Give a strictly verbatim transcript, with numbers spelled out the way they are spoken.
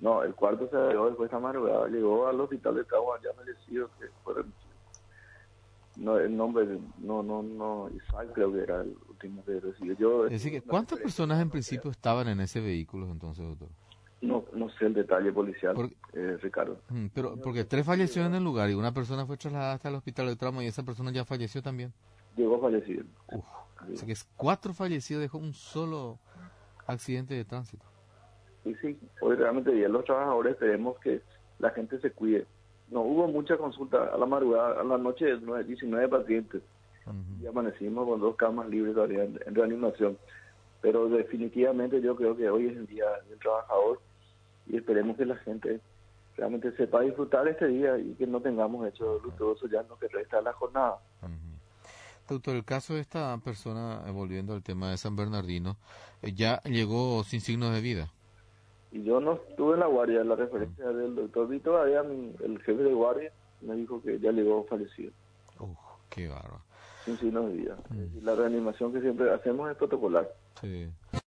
No, el cuarto se agregó después de esta madrugada, llegó al hospital de Cabo ya merecido que fue no, el nombre, no, no, no, Isaac creo que era el último que recibió. Yo, Es decir, que ¿cuántas personas en principio estaban en ese vehículo entonces, doctor? no, no sé el detalle policial, Por- eh, Ricardo. Mm, Pero porque tres fallecieron en el lugar y una persona fue trasladada hasta el hospital de trauma y esa persona ya falleció también. Llegó fallecido. Uf, o sea que es cuatro fallecidos dejó un solo accidente de tránsito. Y sí, hoy realmente bien los trabajadores esperemos que la gente se cuide. No hubo mucha consulta a la madrugada, a la noche diecinueve pacientes. Uh-huh. Y amanecimos con dos camas libres todavía en, en reanimación. Pero definitivamente yo creo que hoy es el día del trabajador y esperemos que la gente realmente sepa disfrutar este día y que no tengamos hechos luctuosos ya en lo que resta de la jornada. Uh-huh. Doctor, el caso de esta persona, eh, volviendo al tema de San Bernardino, eh, ya llegó sin signos de vida. Y yo no estuve en la guardia, la referencia uh-huh. del doctor vi todavía mi, el jefe de guardia me dijo que ya llegó fallecido. Uh, qué bárbaro. Sin signos de vida. Uh-huh. La reanimación que siempre hacemos es protocolar. Sí.